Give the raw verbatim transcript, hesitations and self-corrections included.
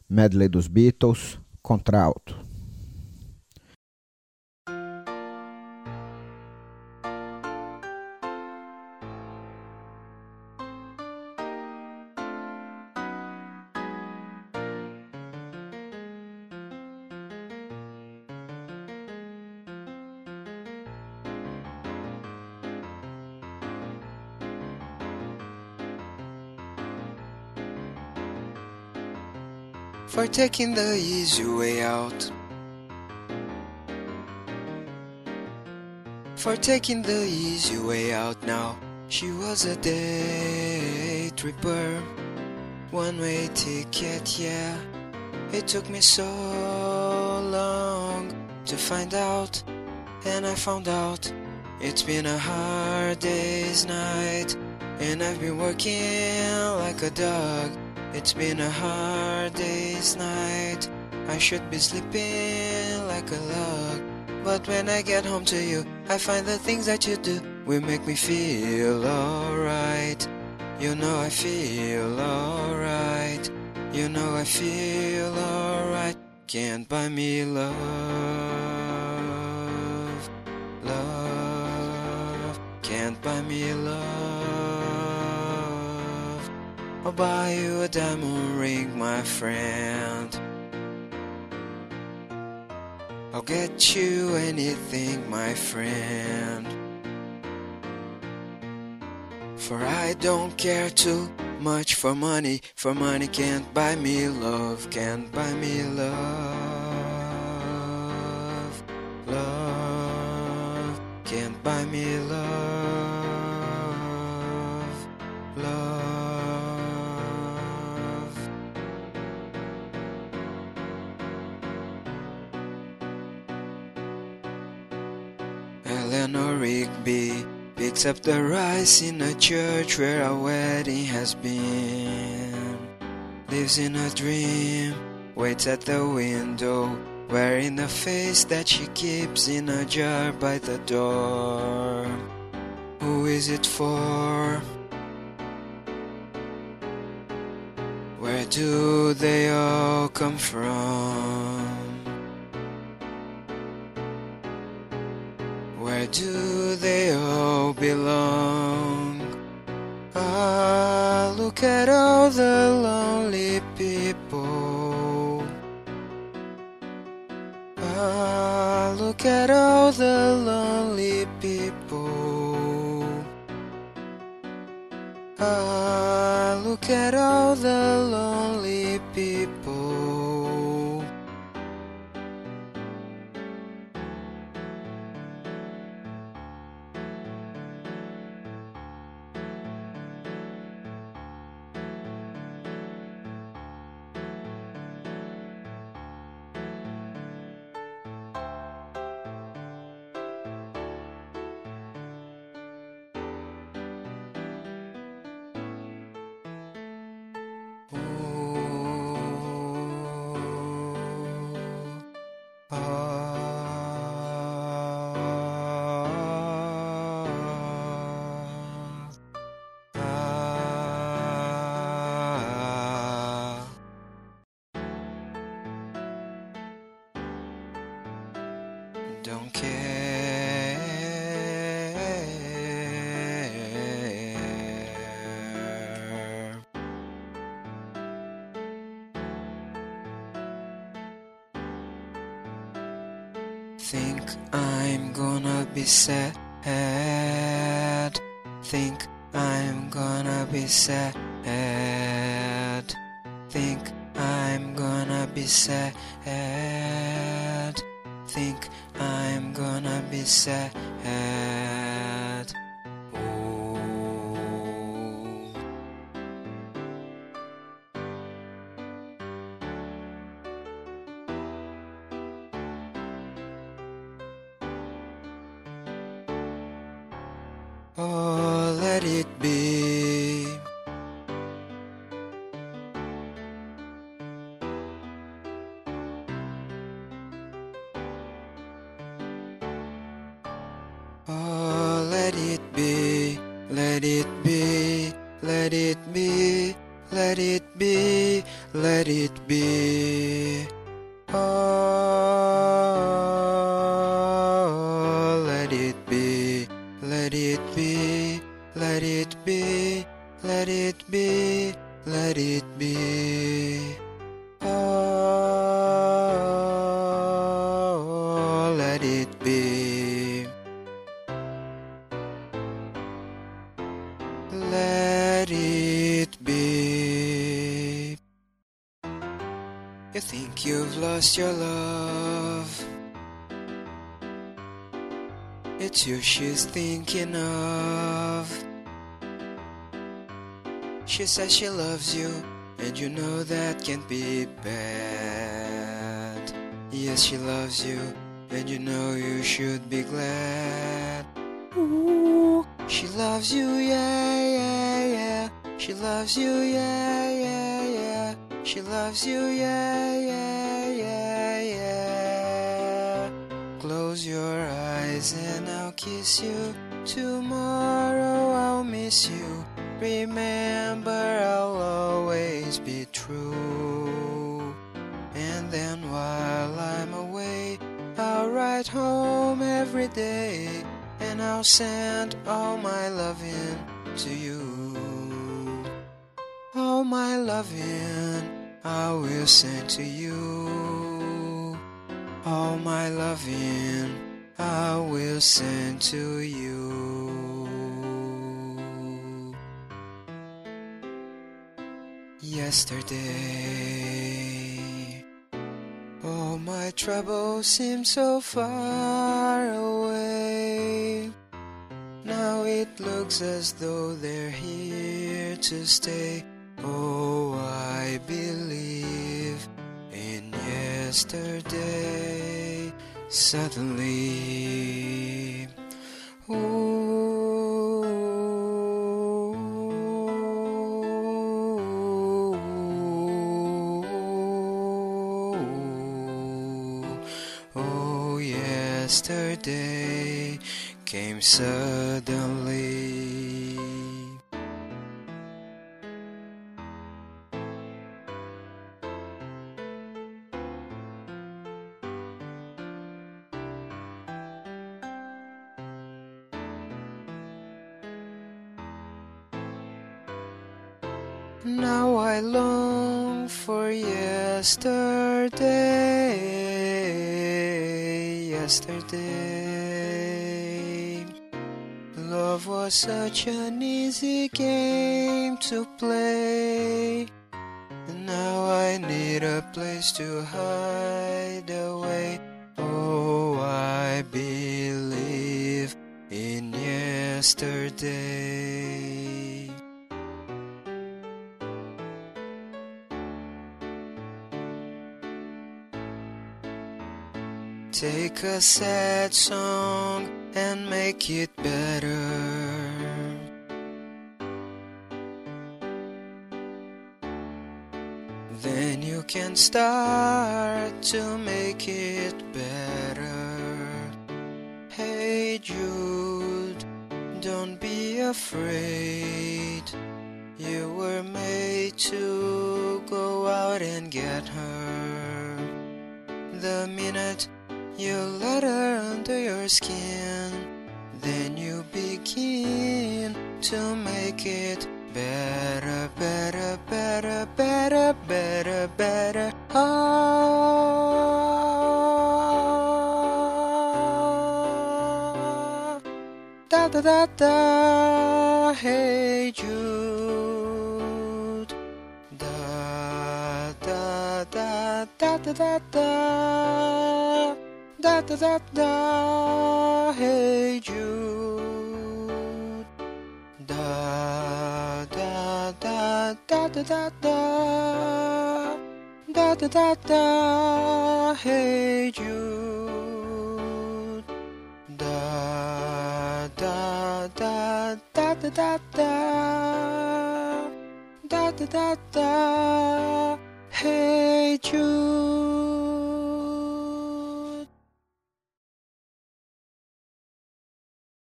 medley dos Beatles, Contralto. For taking the easy way out, for taking the easy way out now. She was a day tripper, one-way ticket, yeah. It took me so long to find out, and I found out. It's been a hard day's night, and I've been working like a dog. It's been a hard day's night, I should be sleeping like a log. But when I get home to you, I find the things that you do will make me feel alright. You know I feel alright. You know I feel alright. Can't buy me love, love. Can't buy me love. I'll buy you a diamond ring, my friend. I'll get you anything, my friend. For I don't care too much for money. For money can't buy me love. Can't buy me love. Love can't buy me love. Love. Eleanor Rigby picks up the rice in a church where a wedding has been. Lives in a dream, waits at the window, wearing a face that she keeps in a jar by the door. Who is it for? Where do they all come from? Where do they all belong? Ah, look at all the lonely people. Ah, look at all the lonely people. Ah, look at all the lonely people. Don't care. Think I'm gonna be sad. Think I'm gonna be sad. Think I'm gonna be sad. Think I'm gonna be sad. Oh. Oh, let it be. Oh, let it be, let it be, let it be, let it be, let it be. Oh, let it be, let it be, let it be, let it be, let it be. Oh, let it be. Let it be. You think you've lost your love. It's you she's thinking of. She says she loves you, and you know that can't be bad. Yes, she loves you, and you know you should be glad. Ooh, she loves you, yeah, yeah, yeah. She loves you, yeah, yeah, yeah. She loves you, yeah, yeah, yeah, yeah. Close your eyes and I'll kiss you. Tomorrow I'll miss you. Remember, I'll always be true. And then while I'm away, I'll write home every day, and I'll send all my loving to you. All my loving I will send to you. All my loving I will send to you. Yesterday, all my troubles seem so far away. Now it looks as though they're here to stay. Oh, I believe in yesterday. Suddenly, ooh, oh, yesterday came suddenly. Now I long for yesterday, yesterday. Love was such an easy game to play, and now I need a place to hide away. Oh, I believe in yesterday. Take a sad song and make it better. Then you can start to make it better. Hey Jude, don't be afraid. You were made to go out and get her. The minute you let her under your skin, then you begin to make it better, better, better, better, better, better. Ah, da da da da. Hey Jude, da da da da da da da. Da da da da, hey Jude. Da da da da da da da. Da da da da, hey Jude. Da da da da da da da. Da da da da, hey Jude.